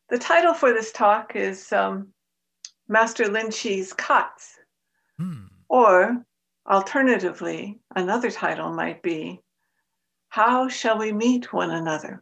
The title for this talk is Master Lin Chi's Cuts, or alternatively, another title might be, How Shall We Meet One Another?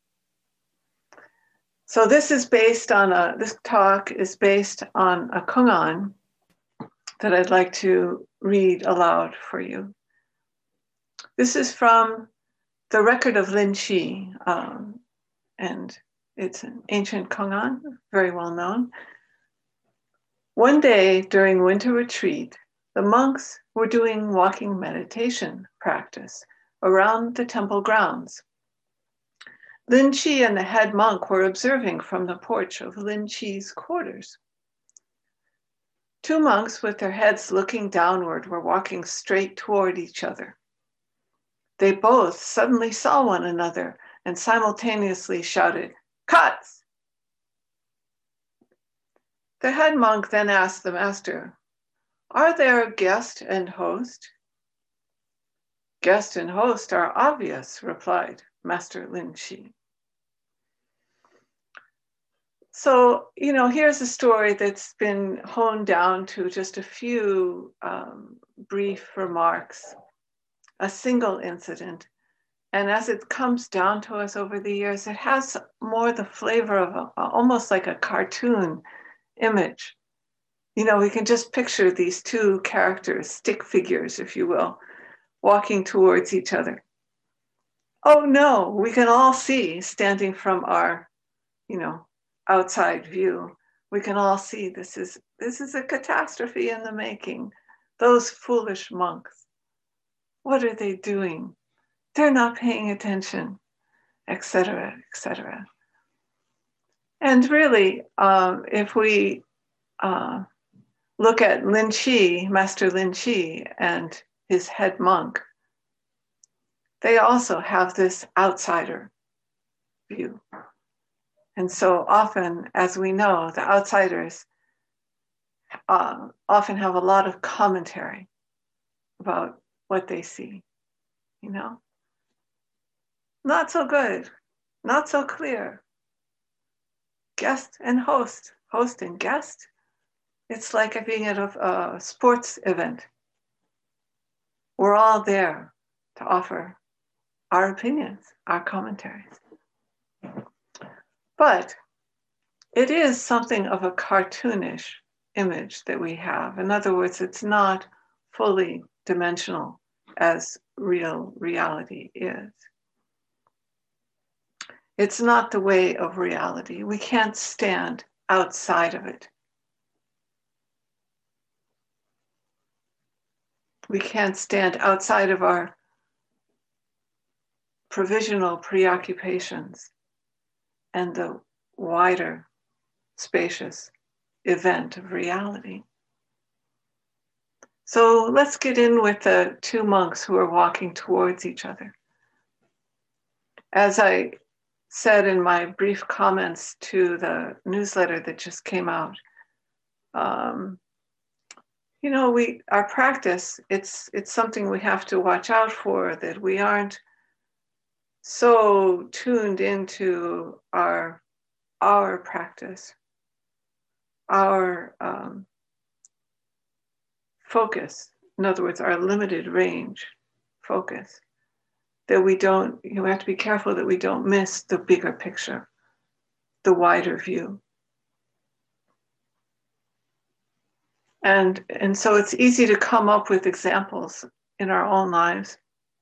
So this talk is based on a koan that I'd like to read aloud for you. This is from the record of Lin Chi, and it's an ancient koan, very well known. One day during winter retreat, the monks were doing walking meditation practice around the temple grounds. Lin Chi and the head monk were observing from the porch of Lin Chi's quarters. Two monks with their heads looking downward were walking straight toward each other. They both suddenly saw one another and simultaneously shouted, "Cuts!" The head monk then asked the master, "Are there a guest and host?" "Guest and host are obvious," replied Master Lin Chi. So, here's a story that's been honed down to just a few brief remarks, a single incident. And as it comes down to us over the years, it has more the flavor of almost like a cartoon image. We can just picture these two characters, stick figures, if you will, walking towards each other. Oh no, we can all see, standing from our, outside view, we can all see this is a catastrophe in the making. Those foolish monks, what are they doing? They're not paying attention, etc., etc. And really, if we look at Lin Chi, Master Lin Chi, and his head monk, they also have this outsider view. And so often, as we know, the outsiders often have a lot of commentary about what they see, Not so good, not so clear. Guest and host, host and guest. It's like being at a sports event. We're all there to offer our opinions, our commentaries. But it is something of a cartoonish image that we have. In other words, it's not fully dimensional as real reality is. It's not the way of reality. We can't stand outside of it. We can't stand outside of our provisional preoccupations and the wider, spacious event of reality. So let's get in with the two monks who are walking towards each other. As I said in my brief comments to the newsletter that just came out, our practice, it's something we have to watch out for, that we aren't so tuned into our practice, our focus, in other words, our limited range focus, that we have to be careful that we don't miss the bigger picture, the wider view. And so it's easy to come up with examples in our own lives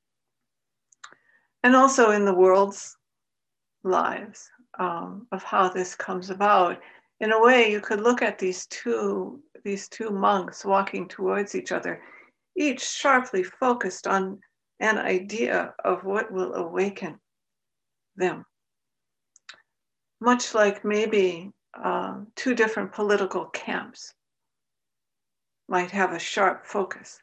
and also in the world's lives of how this comes about. In a way, you could look at these two monks walking towards each other, each sharply focused on an idea of what will awaken them. Much like maybe two different political camps might have a sharp focus,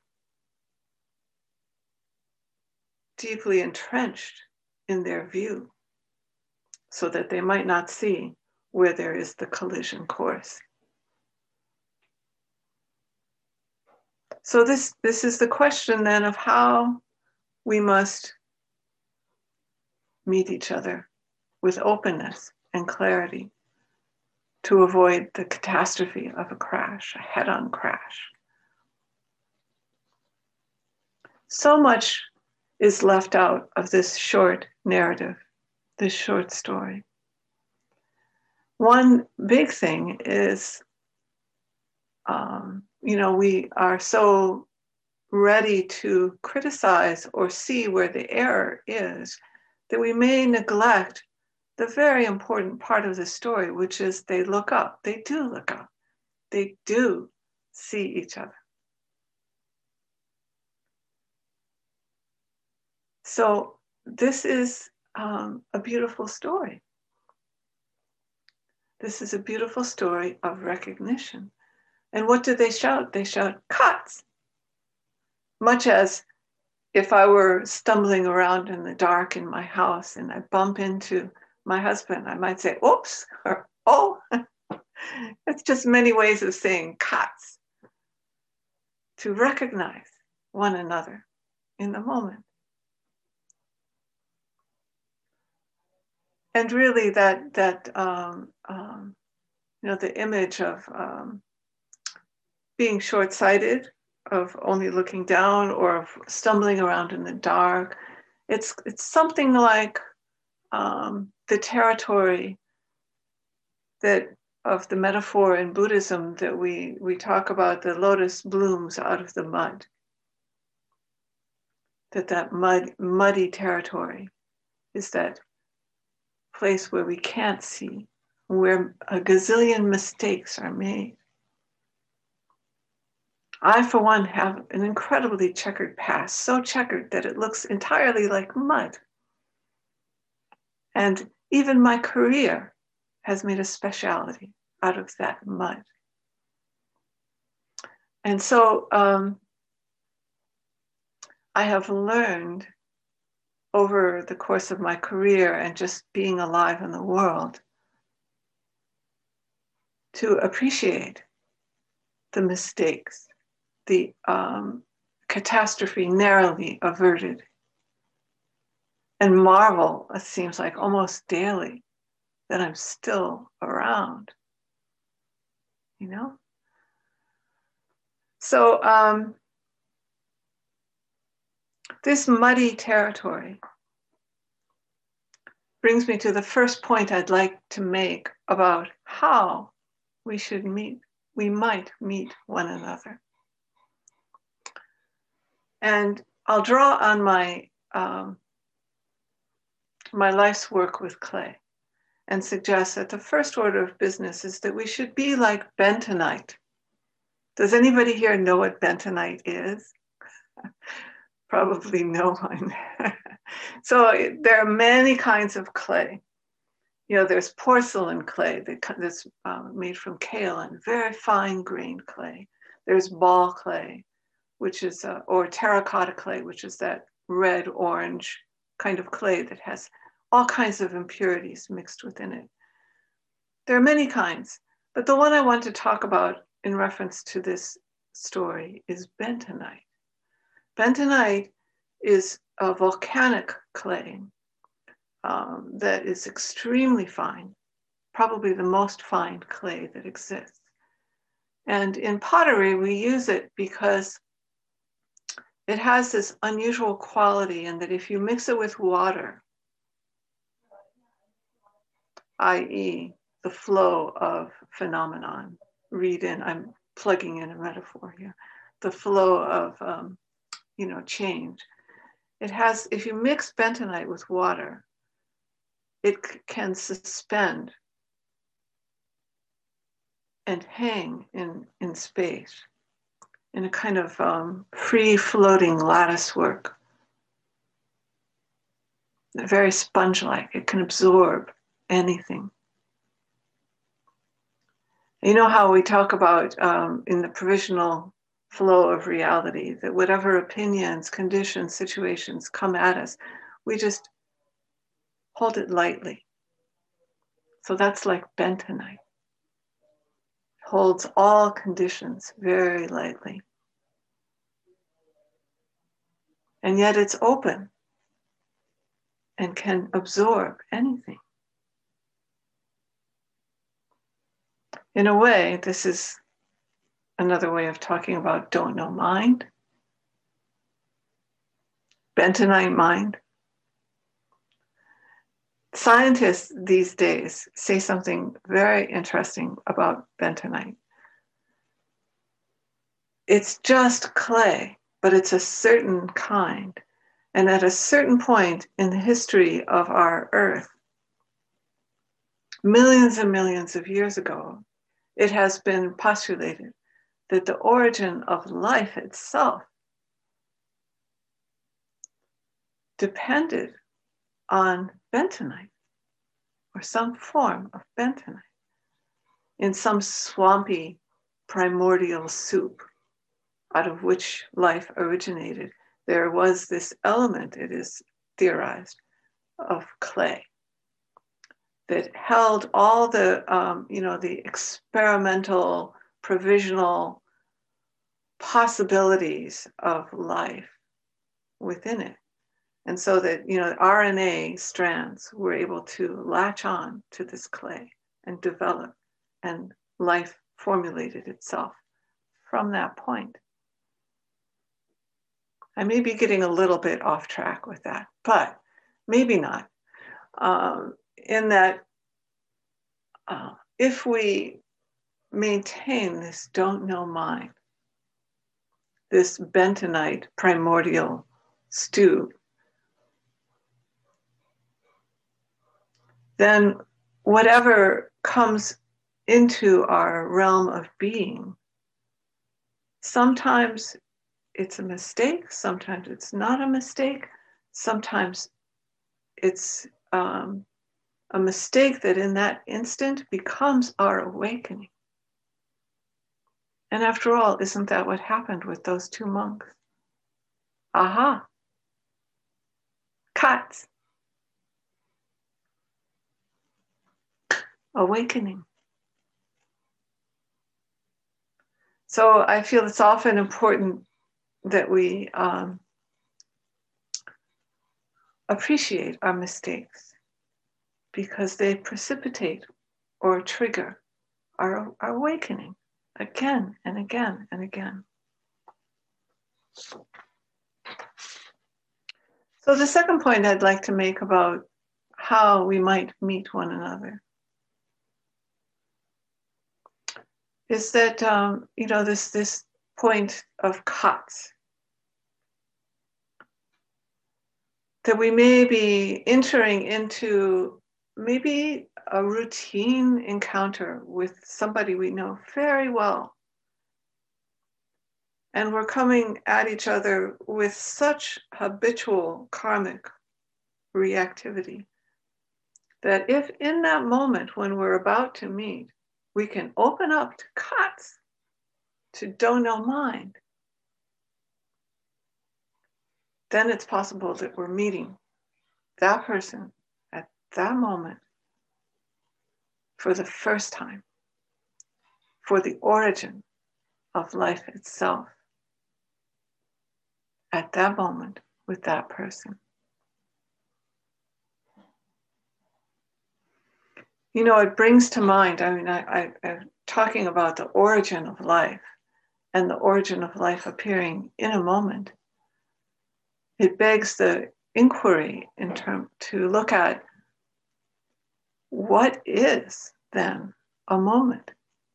deeply entrenched in their view, so that they might not see where there is the collision course. So this is the question then of how we must meet each other with openness and clarity, to avoid the catastrophe of a crash, a head-on crash. So much is left out of this short narrative, this short story. One big thing is, we are so ready to criticize or see where the error is that we may neglect the very important part of the story, which is they look up. They do look up. They do see each other. So this is a beautiful story. This is a beautiful story of recognition. And what do they shout? They shout, "Cuts!" Much as if I were stumbling around in the dark in my house and I bump into my husband, I might say, "Oops," or "Oh." It's just many ways of saying "cuts," to recognize one another in the moment. And really the image of being short-sighted, of only looking down, or of stumbling around in the dark, it's something like the territory that of the metaphor in Buddhism that we talk about, the lotus blooms out of the mud. That muddy territory is that place where we can't see, where a gazillion mistakes are made. I, for one, have an incredibly checkered past, so checkered that it looks entirely like mud. And even my career has made a speciality out of that mud. And so I have learned over the course of my career and just being alive in the world to appreciate the mistakes, the catastrophe narrowly averted, and marvel, it seems like almost daily, that I'm still around, So this muddy territory brings me to the first point I'd like to make about how we might meet one another. And I'll draw on my life's work with clay and suggest that the first order of business is that we should be like bentonite. Does anybody here know what bentonite is? Probably no one. So there are many kinds of clay. There's porcelain clay that's made from kaolin, very fine grained clay. There's ball clay, which is, or terracotta clay, which is that red orange kind of clay that has all kinds of impurities mixed within it. There are many kinds, but the one I want to talk about in reference to this story is bentonite. Bentonite is a volcanic clay that is extremely fine, probably the most fine clay that exists. And in pottery, we use it because it has this unusual quality in that if you mix it with water, i.e. the flow of phenomenon, I'm plugging in a metaphor here, the flow of, change. It has, if you mix bentonite with water, it can suspend and hang in space in a kind of free-floating lattice work. Very sponge-like. It can absorb anything. You know how we talk about in the provisional flow of reality, that whatever opinions, conditions, situations come at us, we just hold it lightly. So that's like bentonite. Holds all conditions very lightly. And yet it's open and can absorb anything. In a way, this is another way of talking about don't know mind, bentonite mind. Scientists these days say something very interesting about bentonite. It's just clay, but it's a certain kind. And at a certain point in the history of our Earth, millions and millions of years ago, it has been postulated that the origin of life itself depended on bentonite or some form of bentonite in some swampy primordial soup out of which life originated. There was this element, it is theorized, of clay that held all the, the experimental, provisional possibilities of life within it. And so that, RNA strands were able to latch on to this clay and develop, and life formulated itself from that point. I may be getting a little bit off track with that, but maybe not. In that, if we maintain this don't know mind, this bentonite primordial stew, then whatever comes into our realm of being, sometimes it's a mistake, sometimes it's not a mistake, sometimes it's a mistake that in that instant becomes our awakening. And after all, isn't that what happened with those two monks? Aha, cuts, awakening. So I feel it's often important that we appreciate our mistakes because they precipitate or trigger our awakening again and again and again. So the second point I'd like to make about how we might meet one another is that, this point of cuts, that we may be entering into maybe a routine encounter with somebody we know very well. And we're coming at each other with such habitual karmic reactivity that if in that moment when we're about to meet, we can open up to cuts, to don't know mind, then it's possible that we're meeting that person at that moment for the first time, for the origin of life itself, at that moment with that person. It brings to mind, I'm talking about the origin of life and the origin of life appearing in a moment. It begs the inquiry to look at what is then a moment?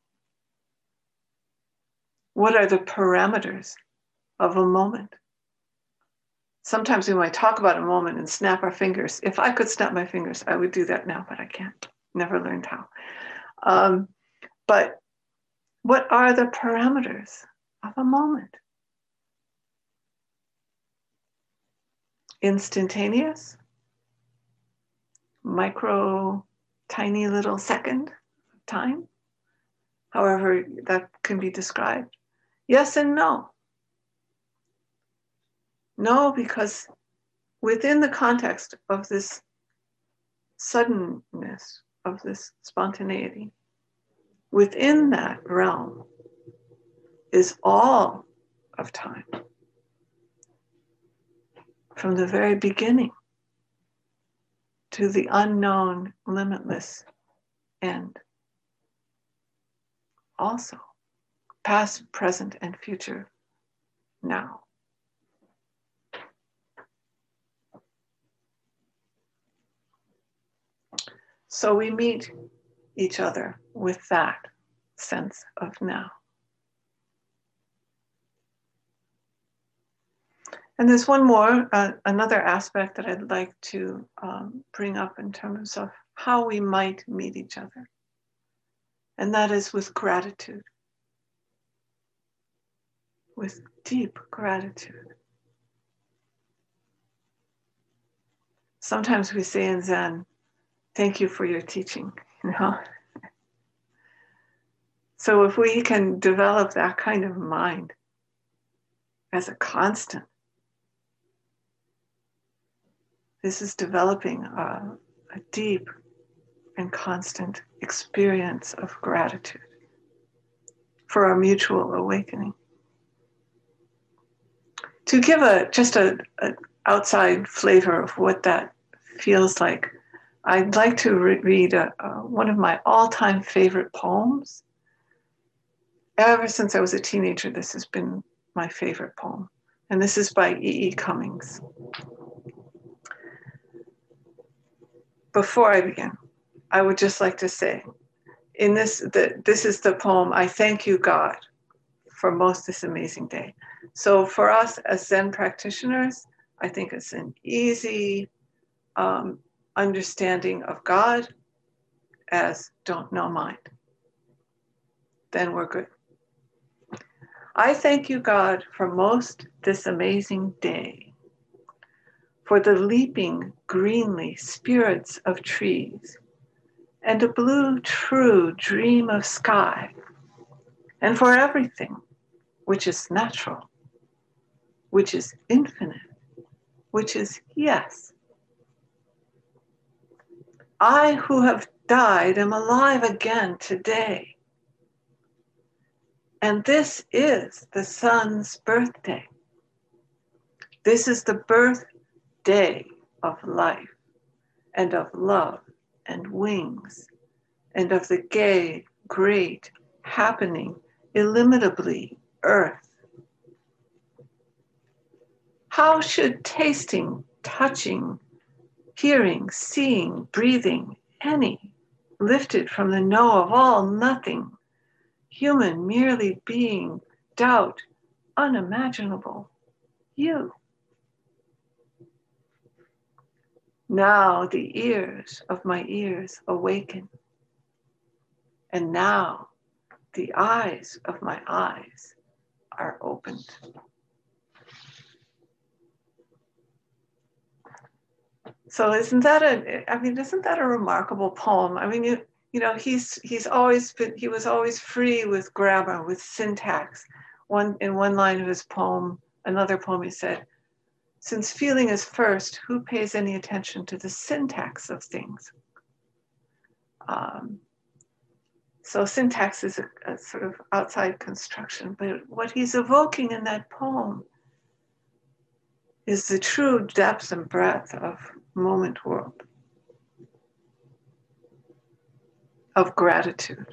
What are the parameters of a moment? Sometimes we might talk about a moment and snap our fingers. If I could snap my fingers, I would do that now, but I can't. Never learned how. But what are the parameters of a moment? Instantaneous? Micro, tiny little second time? However that can be described. Yes and no. No, because within the context of this suddenness, of this spontaneity, within that realm is all of time. From the very beginning to the unknown, limitless end. also, past, present, and future now. So we meet each other with that sense of now. And there's one more, another aspect that I'd like to bring up in terms of how we might meet each other. And that is with gratitude, with deep gratitude. Sometimes we say in Zen, thank you for your teaching, you know? So if we can develop that kind of mind as a constant, this is developing a deep and constant experience of gratitude for our mutual awakening. To give just an outside flavor of what that feels like, I'd like to read one of my all-time favorite poems. Ever since I was a teenager, this has been my favorite poem. And this is by E.E. Cummings. Before I begin, I would just like to say, this is the poem, I thank you, God, for most this amazing day. So for us as Zen practitioners, I think it's an easy understanding of God as don't know mind. Then we're good. I thank you, God, for most this amazing day, for the leaping greenly spirits of trees, and a blue true dream of sky, and for everything which is natural, which is infinite, which is yes. I who have died am alive again today. And this is the sun's birthday. This is the birthday of life and of love and wings and of the gay, great, happening, illimitably earth. How should tasting, touching, hearing, seeing, breathing, any, lifted from the know of all nothing, human merely being, doubt, unimaginable, you? Now the ears of my ears awaken, and now the eyes of my eyes are opened. So isn't that a remarkable poem? I mean, you know, he was always free with grammar, with syntax. In one line of his poem, another poem, he said, since feeling is first, who pays any attention to the syntax of things? So syntax is a sort of outside construction, but what he's evoking in that poem is the true depth and breadth of moment world, of gratitude.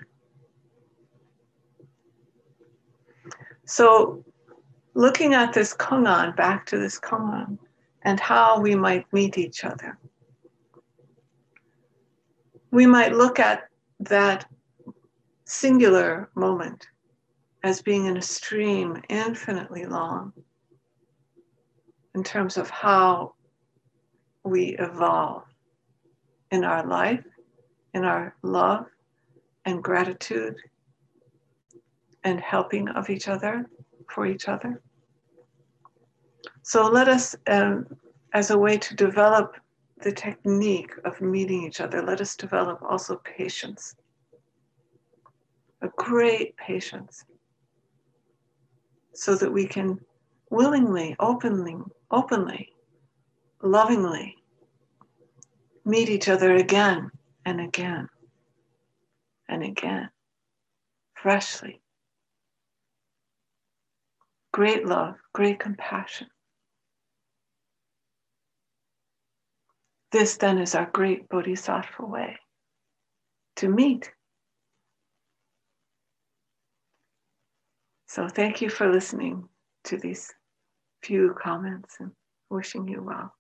So looking at this koan, back to this koan, and how we might meet each other, we might look at that singular moment as being in a stream infinitely long in terms of how we evolve in our life, in our love and gratitude and helping of each other, for each other. So let us, as a way to develop the technique of meeting each other, let us develop also patience, a great patience, so that we can willingly, openly, lovingly meet each other again and again and again, freshly. Great love, great compassion. This then is our great bodhisattva way to meet. So thank you for listening to these few comments and wishing you well.